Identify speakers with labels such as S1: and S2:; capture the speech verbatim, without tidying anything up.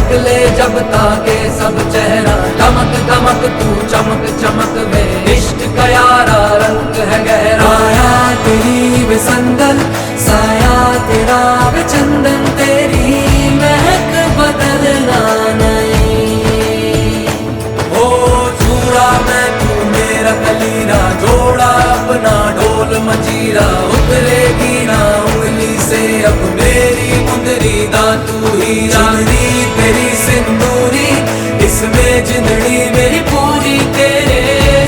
S1: निकले जब ताके सब चेहरा, धमक धमक तू चमक चमक में, इश्क का यारा रंग है गहरा। आया तेरी वे संदल, साया तेरा वे चंदन, तेरी महक बदलना नहीं। ओ छूड़ा मैं तू मेरा कलीरा, जोड़ा अपना ढोल मजीरा, उतरेगी ना उंगली से अब मेरी मुंदरी दा तू हीरा।